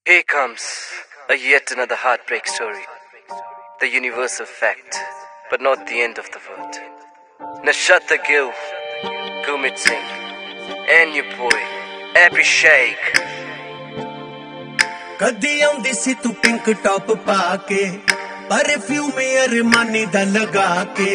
Here comes yet another heartbreak story. The universal fact, but not the end of the world. Nashata Gill, Gurmeet Singh, and your boy, Abhishek. कदी आउंदी सी तू pink top पाके, perfume Armani दा लगा के।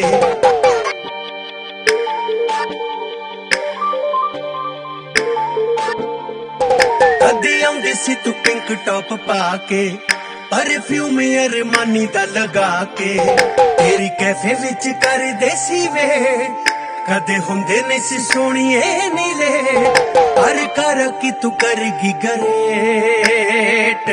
कदी आउंदी सी तू पिंक टॉप पाके, परफ्यूम अरमानी दा लगा के। तेरी कैफे विच कर देसी वे, कदे हुंदे नहीं सी सोहणीए नीले। पर कर की तू करगी great,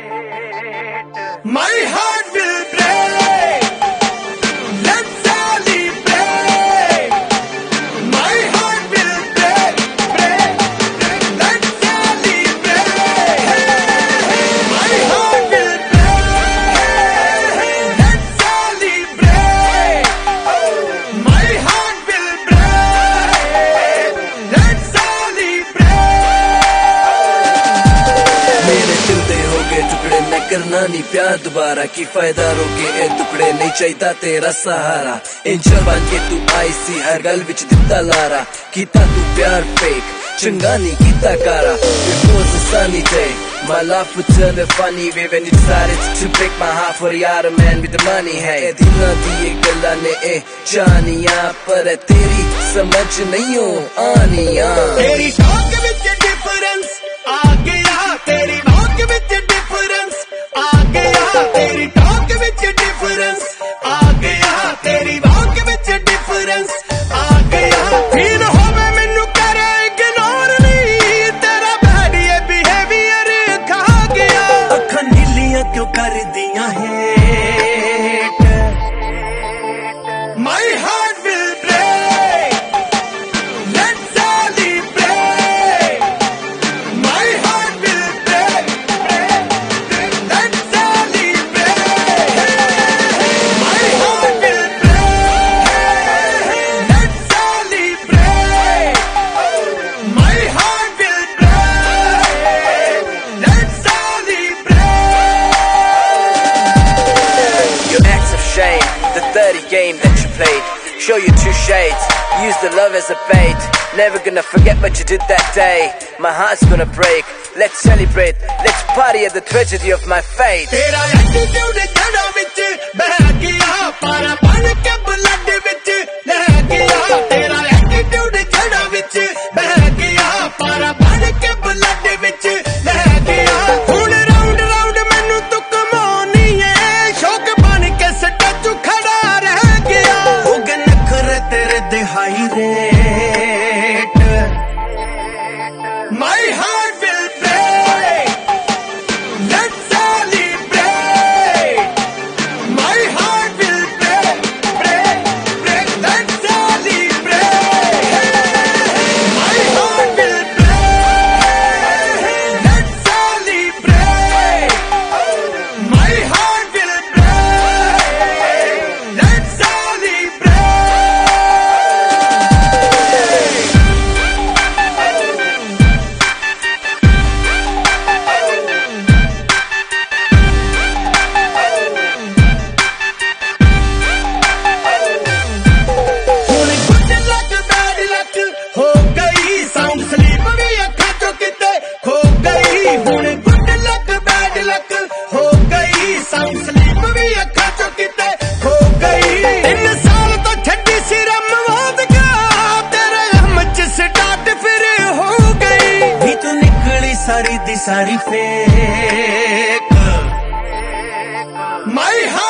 my heart will break, let's celebrate. My heart will break, break, break, let's celebrate. My heart will break, let's celebrate. My heart will break, let's celebrate. मेरे दिल दे हो गए टुकड़े, मैं करना नहीं प्यार दोबारा। की फायदा रोके ए टुकड़े, नहीं चाहिए तेरा सहारा। इंजर बन के तू आई सी हर गल विच दिता लारा। कीता तू प्यार फेक, चंगा नहीं कीता कारा। It was a sunny day, my life would turn funny way when you decided to break my heart for the other man with the money है। ए दिना दिए गल्ला ने ए जानिया, पर तेरी समझ नहीं हो आनिया। तेरी टॉक विच डिफरेंस आ गया, तेरी वॉक विच डिफरेंस आ गया। तेरी टॉक विच डिफरेंस आ गया, तेरी वॉक विच डिफरेंस आ गया। फील होवे मैनू करे इग्नोर नहीं, तेरा बैड ये बिहेवियर खा गया। अखां नीलियां क्यों कर दियां hate, my heart will break, let's celebrate. My heart will break, break, break, let's celebrate. My heart will break, let's celebrate. My heart will break, let's celebrate. Your acts of shame, the dirty game that you played. Show you two shades, use the love as a bait. Never gonna forget what you did that day. My heart's gonna break, let's celebrate. Let's party at the tragedy of my fate. तेरा attitude जड़ा विच बह गया, पारा बन के blood which लह गया। तेरा एटीट्यूड जड़ा विच बह गया, पारा बन के ब्लड विच लह गया। हुण राउंड राउंड मैनू तू कमानी है, शौक बन के स्टैचू खड़ा रह गया। हो गए नखरे तेरे दिहाई rate, my heart will break, let's celebrate. My heart will break, break, break, let's celebrate. My heart will break, let's celebrate. My heart will break, let's celebrate. हुण गुड लक बैड लक हो गई, sound sleep भी अखां चों किते खो गई। हुण गुड लक बैड लक हो गई, साउंड स्लीप भी अखां चों किते खो गई। 3 साल तो छड्डी सी रम वादगा, तेरे हम च स्टार्ट फिर हो गई। नी तू निकली सारी दी सारी फेक, my heart